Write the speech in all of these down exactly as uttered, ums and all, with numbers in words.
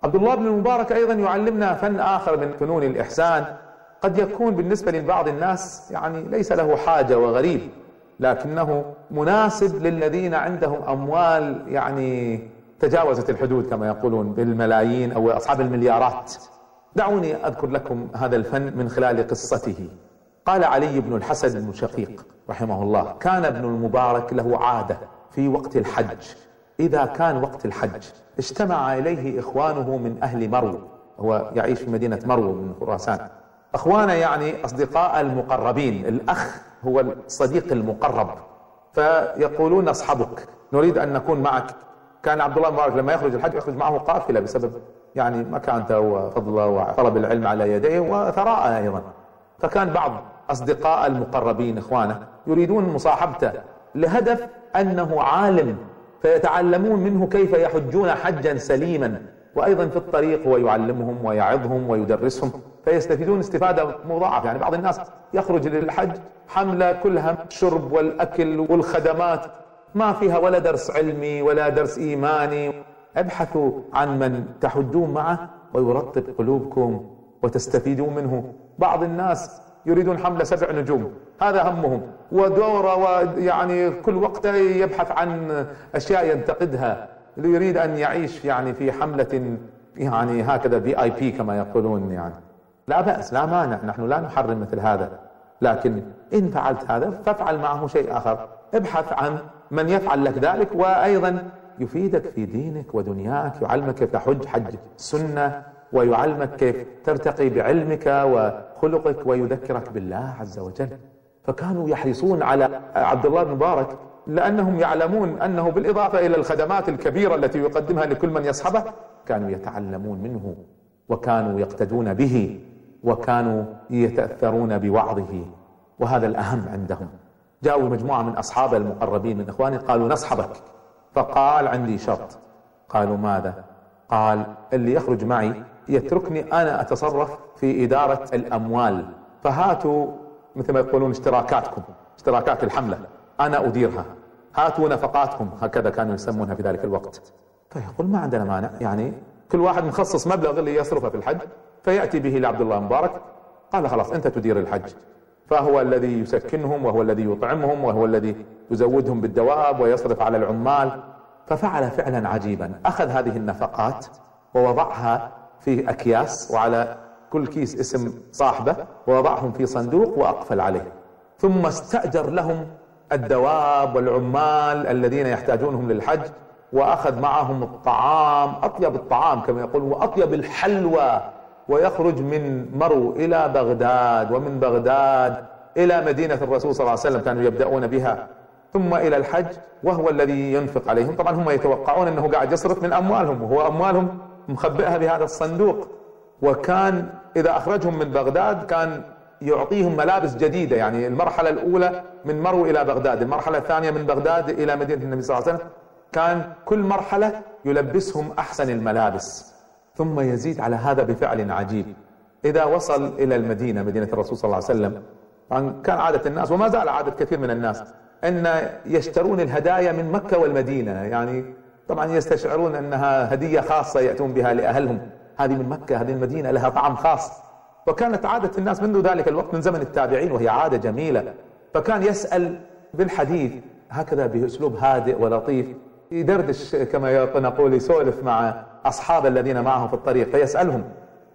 عبد الله بن المبارك أيضا يعلمنا فن آخر من فنون الإحسان، قد يكون بالنسبة لبعض الناس يعني ليس له حاجة وغريب، لكنه مناسب للذين عندهم أموال يعني تجاوزت الحدود كما يقولون بالملايين أو أصحاب المليارات. دعوني أذكر لكم هذا الفن من خلال قصته. قال علي بن الحسن بن شقيق رحمه الله: كان ابن المبارك له عادة في وقت الحج، إذا كان وقت الحج اجتمع إليه إخوانه من أهل مرو، هو يعيش في مدينة مرو من خراسان. أخوانه يعني أصدقاء المقربين، الأخ هو الصديق المقرب، فيقولون: أصحبك نريد أن نكون معك. كان عبد الله المبارك لما يخرج الحج يخرج معه قافلة بسبب يعني مكانته وفضله وطلب العلم على يديه وثراءه أيضا. فكان بعض أصدقاء المقربين إخوانه يريدون مصاحبته لهدف أنه عالم، فيتعلمون منه كيف يحجون حجا سليما، وأيضا في الطريق هو يعلمهم ويعظهم ويدرسهم، فيستفيدون استفادة مضاعفة. يعني بعض الناس يخرج للحج حملة كلها الشرب والأكل والخدمات، ما فيها ولا درس علمي ولا درس إيماني. ابحثوا عن من تحجون معه ويرطب قلوبكم وتستفيدون منه. بعض الناس يريدون حملة سبع نجوم، هذا همهم، ودورة ويعني كل وقت يبحث عن أشياء ينتقدها، يريد أن يعيش يعني في حملة يعني هكذا في آي بي كما يقولون. يعني لا بأس، لا مانع، نحن لا نحرم مثل هذا، لكن إن فعلت هذا فافعل معه شيء آخر. ابحث عن من يفعل لك ذلك وأيضا يفيدك في دينك ودنياك، يعلمك كيف تحج حج سنة، ويعلمك كيف ترتقي بعلمك وخلقك، ويذكرك بالله عز وجل. فكانوا يحرصون على عبد الله بن مبارك لأنهم يعلمون أنه بالإضافة إلى الخدمات الكبيرة التي يقدمها لكل من يصحبه، كانوا يتعلمون منه وكانوا يقتدون به وكانوا يتأثرون بوعظه، وهذا الأهم عندهم. جاءوا مجموعة من أصحابه المقربين من إخوانه قالوا: نصحبك. فقال: عندي شرط. قالوا: ماذا؟ قال: اللي يخرج معي يتركني أنا أتصرف في إدارة الأموال، فهاتوا مثل ما يقولون اشتراكاتكم، اشتراكات الحملة أنا أديرها، هاتوا نفقاتكم، هكذا كانوا يسمونها في ذلك الوقت. فيقول: ما عندنا مانع، يعني كل واحد مخصص مبلغ اللي يصرفه في الحج، فيأتي به لعبد الله مبارك. قال: خلاص أنت تدير الحج. فهو الذي يسكنهم وهو الذي يطعمهم وهو الذي يزودهم بالدواب ويصرف على العمال. ففعل فعلا عجيبا، أخذ هذه النفقات ووضعها في أكياس، وعلى كل كيس اسم صاحبه، ووضعهم في صندوق وأقفل عليه، ثم استأجر لهم الدواب والعمال الذين يحتاجونهم للحج، وأخذ معهم الطعام، أطيب الطعام كما يقول، وأطيب الحلوى، ويخرج من مرو إلى بغداد، ومن بغداد إلى مدينة الرسول صلى الله عليه وسلم كانوا يبدأون بها، ثم إلى الحج، وهو الذي ينفق عليهم. طبعا هم يتوقعون أنه قاعد يصرف من أموالهم، وهو أموالهم مخبئها بهذا الصندوق. وكان إذا أخرجهم من بغداد كان يعطيهم ملابس جديدة، يعني المرحلة الأولى من مرو إلى بغداد، المرحلة الثانية من بغداد إلى مدينة النبي صلى الله عليه وسلم، كان كل مرحلة يلبسهم أحسن الملابس. ثم يزيد على هذا بفعل عجيب، إذا وصل إلى المدينة، مدينة الرسول صلى الله عليه وسلم، كان عادة الناس وما زال عادة كثير من الناس أن يشترون الهدايا من مكة والمدينة، يعني طبعا يستشعرون أنها هدية خاصة يأتون بها لأهلهم، هذه من مكة، هذه المدينة لها طعم خاص. وكانت عادة الناس منذ ذلك الوقت من زمن التابعين، وهي عادة جميلة. فكان يسأل بالحديث هكذا بأسلوب هادئ ولطيف، يدردش كما نقول، يسولف مع أصحاب الذين معه في الطريق، فيسألهم: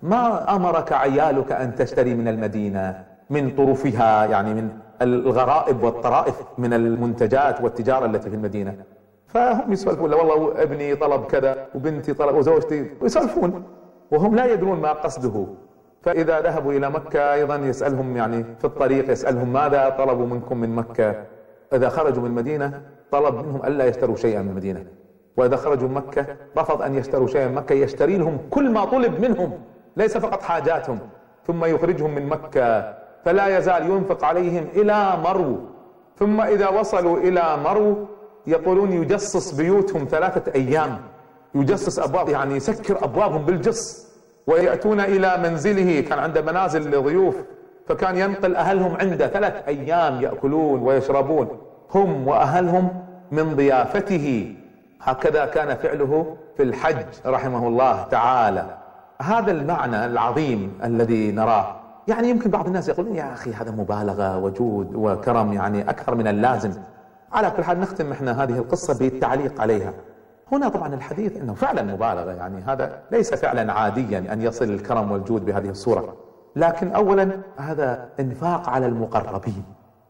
ما أمرك عيالك أن تشتري من المدينة من طرفها، يعني من الغرائب والطرائف من المنتجات والتجارة التي في المدينة؟ فهم يسولفون: والله ابني طلب كذا، وبنتي طلب، وزوجتي، ويسولفون وهم لا يدرون ما قصده. فإذا ذهبوا إلى مكة أيضا يسألهم، يعني في الطريق يسألهم: ماذا طلبوا منكم من مكة؟ إذا خرجوا من المدينة طلب منهم ألا يشتروا شيئا من المدينة، وإذا خرجوا من مكة رفض أن يشتروا شيئا من مكة، يشتري لهم كل ما طلب منهم ليس فقط حاجاتهم، ثم يخرجهم من مكة، فلا يزال ينفق عليهم إلى مرو. ثم إذا وصلوا إلى مرو يقولون يجصص بيوتهم ثلاثة أيام، يجصص أبواب، يعني يسكر أبوابهم بالجص، ويأتون إلى منزله، كان عنده منازل لضيوف، فكان ينقل أهلهم عنده ثلاث أيام يأكلون ويشربون هم وأهلهم من ضيافته. هكذا كان فعله في الحج رحمه الله تعالى. هذا المعنى العظيم الذي نراه، يعني يمكن بعض الناس يقولون يا أخي هذا مبالغة وجود وكرم يعني أكثر من اللازم. على كل حال نختم احنا هذه القصة بالتعليق عليها. هنا طبعا الحديث انه فعلا مبالغة، يعني هذا ليس فعلا عاديا ان يصل الكرم والجود بهذه الصورة، لكن اولا هذا انفاق على المقربين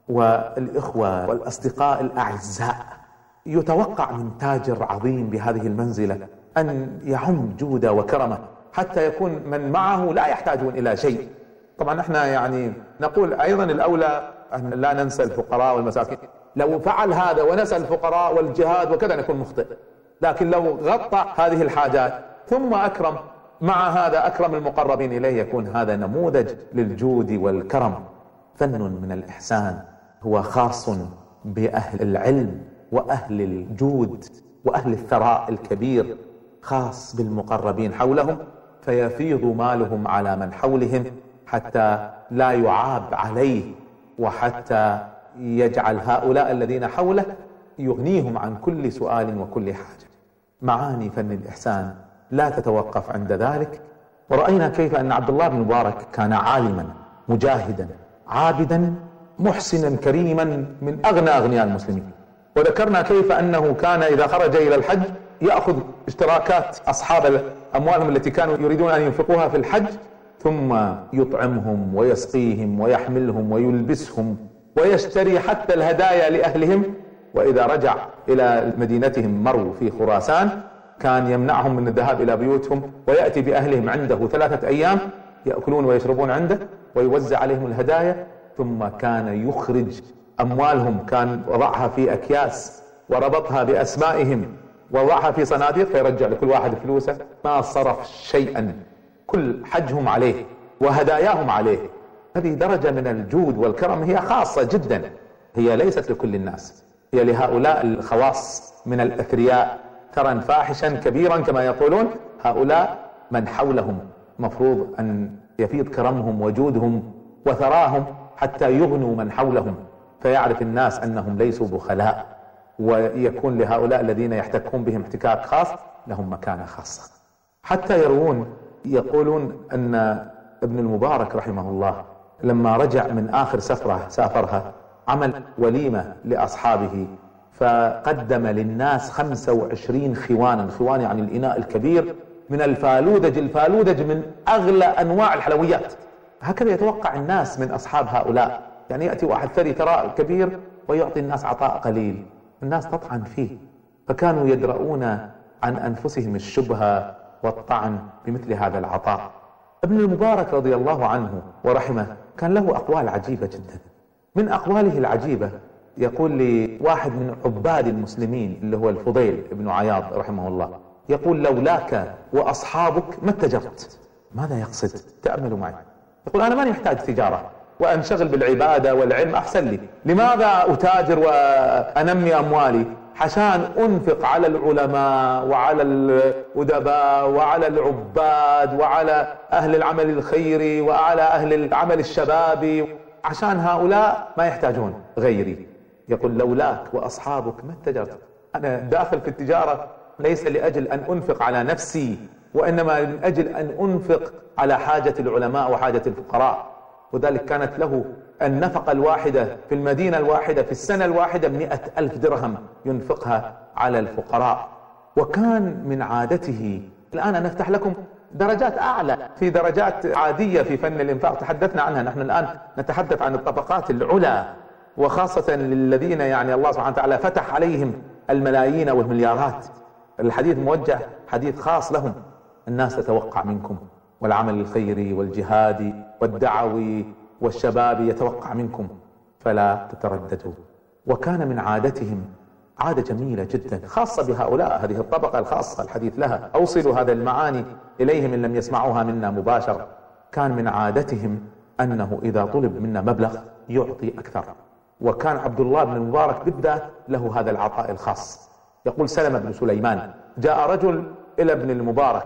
والاخوة والاصدقاء الاعزاء. يتوقع من تاجر عظيم بهذه المنزلة ان يعم جوده وكرمه حتى يكون من معه لا يحتاجون الى شيء. طبعا احنا يعني نقول ايضا الاولى ان لا ننسى الفقراء والمساكين. لو فعل هذا ونسى الفقراء والجهاد وكذا نكون مخطئ، لكن لو غطى هذه الحاجات ثم أكرم مع هذا أكرم المقربين إليه يكون هذا نموذج للجود والكرم. فن من الإحسان هو خاص بأهل العلم وأهل الجود وأهل الثراء الكبير، خاص بالمقربين حولهم، فيفيض مالهم على من حولهم حتى لا يعاب عليه، وحتى يجعل هؤلاء الذين حوله يغنيهم عن كل سؤال وكل حاجة. معاني فن الإحسان لا تتوقف عند ذلك. ورأينا كيف أن عبد الله بن مبارك كان عالما مجاهدا عابدا محسنا كريما من أغنى أغنياء المسلمين. وذكرنا كيف أنه كان إذا خرج إلى الحج يأخذ اشتراكات أصحاب أموالهم التي كانوا يريدون أن ينفقوها في الحج، ثم يطعمهم ويسقيهم ويحملهم ويلبسهم ويشتري حتى الهدايا لأهلهم. وإذا رجع إلى مدينتهم مرو في خراسان كان يمنعهم من الذهاب إلى بيوتهم ويأتي بأهلهم عنده ثلاثة أيام يأكلون ويشربون عنده ويوزع عليهم الهدايا. ثم كان يخرج أموالهم، كان وضعها في أكياس وربطها بأسمائهم ووضعها في صناديق فيرجع لكل واحد فلوسه، ما صرف شيئا، كل حجهم عليه وهداياهم عليه. هذه درجة من الجود والكرم هي خاصة جدا، هي ليست لكل الناس، هي لهؤلاء الخواص من الأثرياء ثرا فاحشا كبيرا كما يقولون. هؤلاء من حولهم مفروض أن يفيض كرمهم وجودهم وثراهم حتى يغنوا من حولهم، فيعرف الناس أنهم ليسوا بخلاء، ويكون لهؤلاء الذين يحتكون بهم احتكاك خاص لهم مكانة خاصة. حتى يروون يقولون أن ابن المبارك رحمه الله لما رجع من آخر سفرة سافرها عمل وليمة لأصحابه، فقدم للناس خمسة وعشرين خوانا، خوان يعني الإناء الكبير من الفالودج، الفالودج من أغلى أنواع الحلويات. هكذا يتوقع الناس من أصحاب هؤلاء، يعني يأتي واحد ثري ثراء كبير ويعطي الناس عطاء قليل، الناس تطعن فيه، فكانوا يدرؤون عن أنفسهم الشبهة والطعن بمثل هذا العطاء. ابن المبارك رضي الله عنه ورحمه كان له أقوال عجيبة جدا. من أقواله العجيبة يقول لواحد من عباد المسلمين اللي هو الفضيل بن عياض رحمه الله، يقول لولاك وأصحابك ما اتجرت. ماذا يقصد؟ تأملوا معي. يقول أنا ماني محتاج تجارة وأنشغل بالعبادة والعلم أحسن لي، لماذا أتاجر وأنمي أموالي؟ عشان أنفق على العلماء وعلى الأدباء وعلى العباد وعلى أهل العمل الخيري وعلى أهل العمل الشبابي، عشان هؤلاء ما يحتاجون غيري. يقول لولاك وأصحابك ما اتجرت. أنا داخل في التجارة ليس لأجل أن أنفق على نفسي، وإنما من أجل أن أنفق على حاجة العلماء وحاجة الفقراء. وذلك كانت له النفقة الواحدة في المدينة الواحدة في السنة الواحدة مئة ألف درهم ينفقها على الفقراء. وكان من عادته، الآن نفتح لكم درجات أعلى، في درجات عادية في فن الإنفاق تحدثنا عنها، نحن الآن نتحدث عن الطبقات العلى، وخاصة للذين يعني الله سبحانه وتعالى فتح عليهم الملايين والمليارات. الحديث موجه حديث خاص لهم. الناس تتوقع منكم، والعمل الخيري والجهادي والدعوي والشباب يتوقع منكم، فلا تترددوا. وكان من عادتهم عادة جميلة جدا خاصة بهؤلاء، هذه الطبقة الخاصة الحديث لها، أوصلوا هذا المعاني إليهم إن لم يسمعوها منا مباشرة. كان من عادتهم أنه إذا طلب منا مبلغ يعطي أكثر، وكان عبد الله بن المبارك بالذات له هذا العطاء الخاص. يقول سلمة بن سليمان جاء رجل إلى ابن المبارك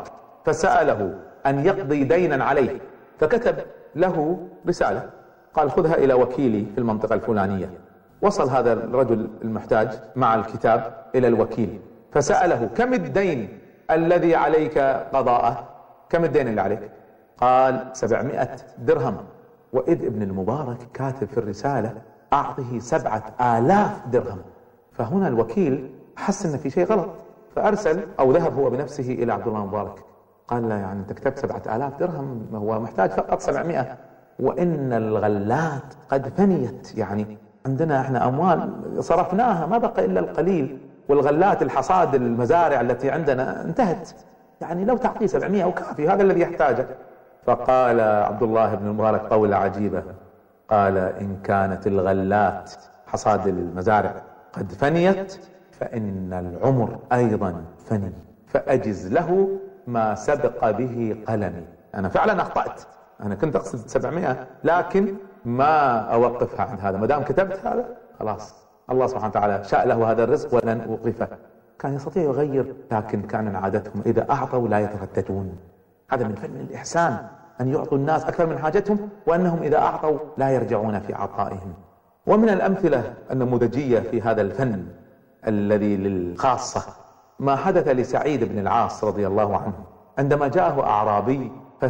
فسأله أن يقضي دينا عليه، فكتب له رسالة قال خذها إلى وكيلي في المنطقة الفلانية. وصل هذا الرجل المحتاج مع الكتاب إلى الوكيل، فسأله: كم الدين الذي عليك قضاءه؟ كم الدين اللي عليك؟ قال: سبعمائة درهم. وإذ ابن المبارك كاتب في الرسالة: أعطه سبعة آلاف درهم. فهنا الوكيل حس أن في شيء غلط، فأرسل أو ذهب هو بنفسه إلى عبد الله المبارك، قال له: يعني أنت كتبت سبعة آلاف درهم، هو محتاج فقط سبعمائة، وإن الغلات قد فنيت، يعني عندنا احنا أموال صرفناها ما بقى إلا القليل، والغلات الحصاد المزارع التي عندنا انتهت، يعني لو تعطيه سبعمائة وكافي، هذا الذي يحتاجه. فقال عبد الله بن المبارك قولة عجيبة، قال: إن كانت الغلات حصاد المزارع قد فنيت فإن العمر أيضا فني، فأجز له ما سبق به قلمي. أنا فعلا أخطأت، أنا كنت أقصد سبعمائة، لكن ما أوقفها عند هذا، ما دام كتبت هذا خلاص، الله سبحانه وتعالى شاء له هذا الرزق ولن أوقفه. كان يستطيع يغير، لكن كان من عادتهم إذا أعطوا لا يترددون. هذا من فن الإحسان، أن يعطوا الناس أكثر من حاجتهم، وأنهم إذا أعطوا لا يرجعون في عطائهم. ومن الأمثلة النموذجية في هذا الفن الذي للخاصة ما حدث لسعيد بن العاص رضي الله عنه، عندما جاءه أعرابي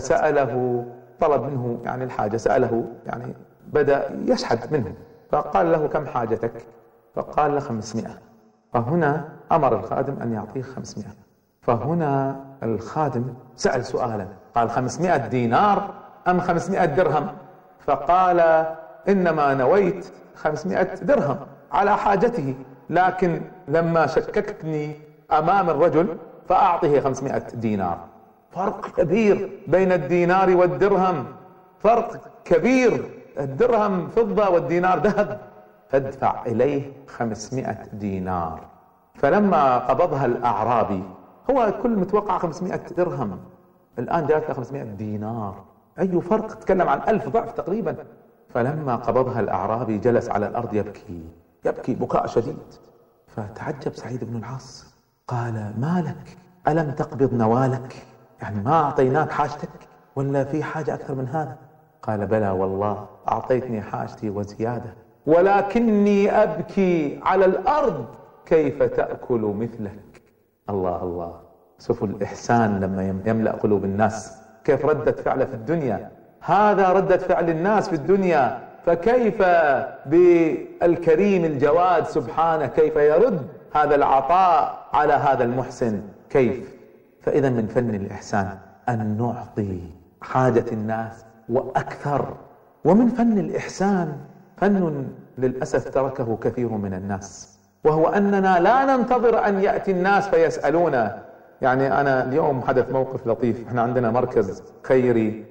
فسأله، طلب منه يعني الحاجة، سأله يعني بدأ يشحد منه، فقال له: كم حاجتك؟ فقال له: خمسمائة. فهنا أمر الخادم أن يعطيه خمسمائة. فهنا الخادم سأل سؤالا، قال: خمسمائة دينار أم خمسمائة درهم؟ فقال: إنما نويت خمسمائة درهم على حاجته، لكن لما شككتني أمام الرجل فأعطيه خمسمائة دينار. فرق كبير بين الدينار والدرهم، فرق كبير، الدرهم فضة والدينار ذهب، فادفع إليه خمسمائة دينار. فلما قبضها الأعرابي، هو كل متوقع خمسمائة درهم، الآن جاءت له خمسمائة دينار، أي فرق؟ تتكلم عن ألف ضعف تقريبا. فلما قبضها الأعرابي جلس على الأرض يبكي يبكي بكاء شديد. فتعجب سعيد بن العاص، قال: ما لك؟ ألم تقبض نوالك؟ يعني ما أعطيناك حاجتك ولا في حاجة أكثر من هذا؟ قال: بلى والله أعطيتني حاجتي وزيادة، ولكني أبكي على الأرض كيف تأكل مثلك. الله الله، شوفوا الإحسان لما يملأ قلوب الناس، كيف ردة فعله في الدنيا، هذا ردة فعل الناس في الدنيا، فكيف بالكريم الجواد سبحانه، كيف يرد هذا العطاء على هذا المحسن، كيف؟ فإذا من فن الإحسان أن نعطي حاجة الناس وأكثر. ومن فن الإحسان فن للأسف تركه كثير من الناس، وهو أننا لا ننتظر أن يأتي الناس فيسألونا. يعني أنا اليوم حدث موقف لطيف، احنا عندنا مركز خيري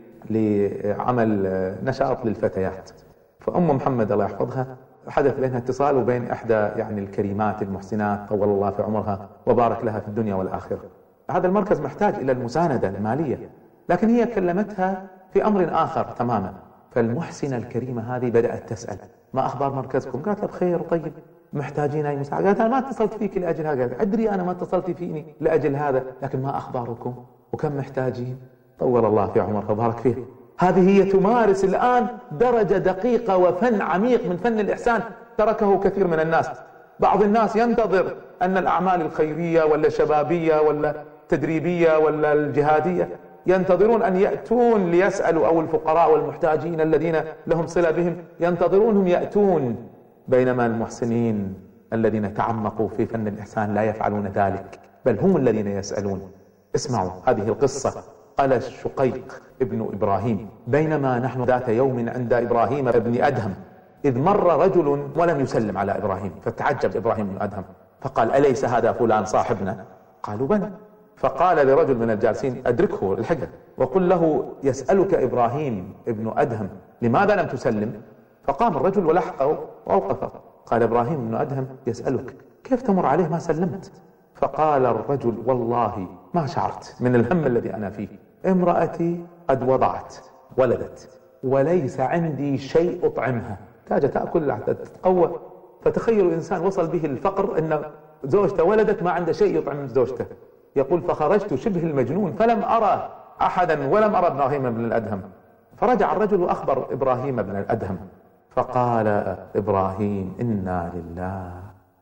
لعمل نشاط للفتيات، فأم محمد الله يحفظها حدث بينها اتصال وبين إحدى يعني الكريمات المحسنات طول الله في عمرها وبارك لها في الدنيا والآخرة. هذا المركز محتاج إلى المساندة المالية، لكن هي كلمتها في أمر آخر تماما. فالمحسنة الكريمة هذه بدأت تسأل: ما أخبار مركزكم؟ قالت له: بخير طيب، محتاجين أي مساعدة؟ قالت: أنا ما اتصلت فيك لأجل هذا. قالت: أدري أنا ما اتصلت فيني لأجل هذا، لكن ما أخباركم وكم محتاجين؟ طول الله في عمرها وبارك فيه. هذه هي تمارس الآن درجة دقيقة وفن عميق من فن الإحسان تركه كثير من الناس. بعض الناس ينتظر أن الأعمال الخيرية ولا الشبابية ولا التدريبية ولا الجهادية ينتظرون أن يأتون ليسألوا، أو الفقراء والمحتاجين الذين لهم صلة بهم ينتظرونهم يأتون، بينما المحسنين الذين تعمقوا في فن الإحسان لا يفعلون ذلك، بل هم الذين يسألون. اسمعوا هذه القصة. قال الشقيق ابن إبراهيم: بينما نحن ذات يوم عند إبراهيم ابن أدهم إذ مر رجل ولم يسلم على إبراهيم، فتعجب إبراهيم بن أدهم فقال: أليس هذا فلان صاحبنا؟ قالوا: بلى. فقال لرجل من الجالسين: أدركه الحقه وقل له يسألك إبراهيم ابن أدهم لماذا لم تسلم؟ فقام الرجل ولحقه وأوقفه. قال إبراهيم بن أدهم يسألك كيف تمر عليه ما سلمت؟ فقال الرجل: والله ما شعرت من الهم الذي أنا فيه، امرأتي قد وضعت ولدت وليس عندي شيء أطعمها، تاجة تأكل حتى تتقوى. فتخيلوا الإنسان وصل به الفقر أن زوجته ولدت ما عنده شيء يطعم زوجته. يقول: فخرجت شبه المجنون فلم أرى أحدا ولم أرى إبراهيم بن الأدهم. فرجع الرجل وأخبر إبراهيم بن الأدهم، فقال إبراهيم: إنا لله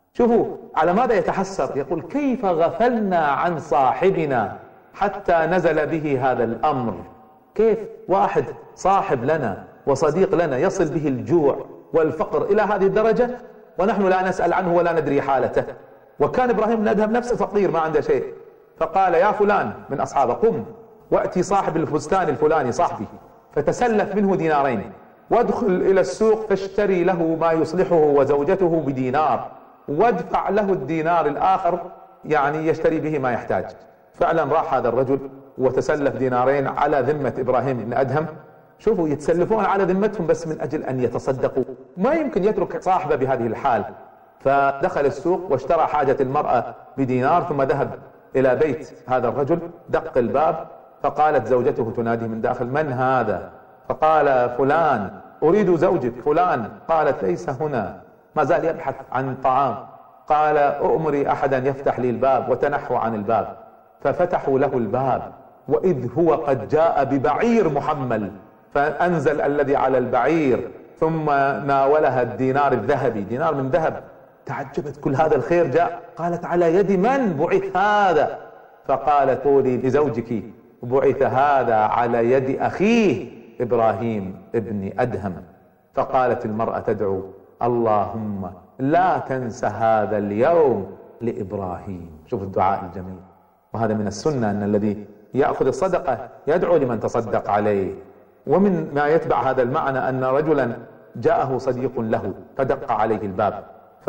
شوفوا على ماذا يتحسر، يقول كيف غفلنا عن صاحبنا حتى نزل به هذا الأمر. كيف واحد صاحب لنا وصديق لنا يصل به الجوع والفقر إلى هذه الدرجة ونحن لا نسأل عنه ولا ندري حالته. وكان إبراهيم بن أدهم نفسه فقير ما عنده شيء، فقال يا فلان من أصحابه قم وأتي صاحب الفستان الفلاني صاحبي فتسلف منه دينارين وادخل إلى السوق فاشتري له ما يصلحه وزوجته بدينار وادفع له الدينار الآخر يعني يشتري به ما يحتاج. فعلا راح هذا الرجل وتسلف دينارين على ذمة إبراهيم بن أدهم. شوفوا يتسلفون على ذمتهم بس من أجل أن يتصدقوا، ما يمكن يترك صاحبه بهذه الحال. فدخل السوق واشترى حاجة المرأة بدينار ثم ذهب إلى بيت هذا الرجل، دق الباب فقالت زوجته تنادي من داخل من هذا؟ فقال فلان أريد زوجك فلان. قالت ليس هنا، ما زال يبحث عن طعام. قال أؤمري أحدا يفتح لي الباب، وتنحوا عن الباب ففتحوا له الباب وإذ هو قد جاء ببعير محمل، فأنزل الذي على البعير ثم ناولها الدينار الذهبي، دينار من ذهب. تعجبت كل هذا الخير جاء، قالت على يد من بعث هذا؟ فقالت قولي لزوجك بعث هذا على يد أخيه إبراهيم ابن أدهم. فقالت المرأة تدعو اللهم لا تنس هذا اليوم لإبراهيم. شوف الدعاء الجميل. وهذا من السنة أن الذي يأخذ الصدقة يدعو لمن تصدق عليه. ومن ما يتبع هذا المعنى أن رجلا جاءه صديق له فدق عليه الباب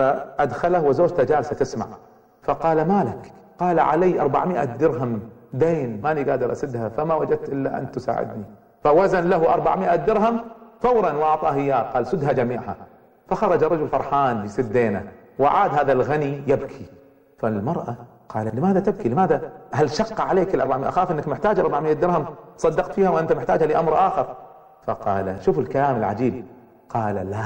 فأدخله وزوجته جالسة تسمع، فقال ما لك؟ قال علي أربعمائة درهم دين ماني قادر أسدها فما وجدت إلا أن تساعدني. فوزن له أربعمائة درهم فورا وأعطاه إياه، قال سدها جميعها. فخرج رجل فرحان يسد دينه وعاد هذا الغني يبكي. فالمرأة قال لماذا تبكي؟ لماذا؟ هل شق عليك الأربعمائة؟ أخاف أنك محتاج أربعمائة درهم صدقت فيها وأنت محتاجها لأمر آخر. فقال شوفوا الكلام العجيب، قال لا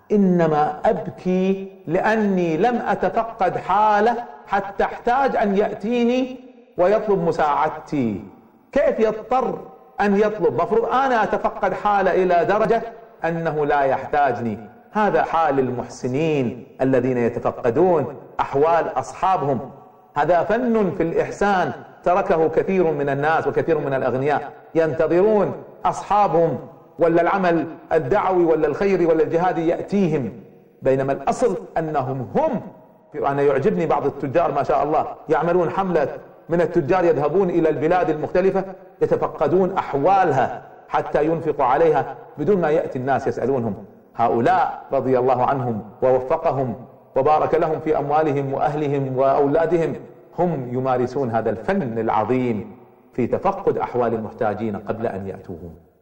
إنما أبكي لأني لم أتفقد حاله حتى احتاج أن يأتيني ويطلب مساعدتي. كيف يضطر أن يطلب؟ مفروض أنا أتفقد حاله إلى درجة أنه لا يحتاجني. هذا حال المحسنين الذين يتفقدون أحوال أصحابهم. هذا فن في الإحسان تركه كثير من الناس وكثير من الأغنياء، ينتظرون أصحابهم ولا العمل الدعوي ولا الخيري ولا الجهادي يأتيهم، بينما الأصل أنهم هم. أنا يعجبني بعض التجار ما شاء الله يعملون حملة من التجار يذهبون إلى البلاد المختلفة يتفقدون أحوالها حتى ينفقوا عليها بدون ما يأتي الناس يسألونهم. هؤلاء رضي الله عنهم ووفقهم وبارك لهم في أموالهم وأهلهم وأولادهم، هم يمارسون هذا الفن العظيم في تفقد أحوال المحتاجين قبل أن يأتوهم.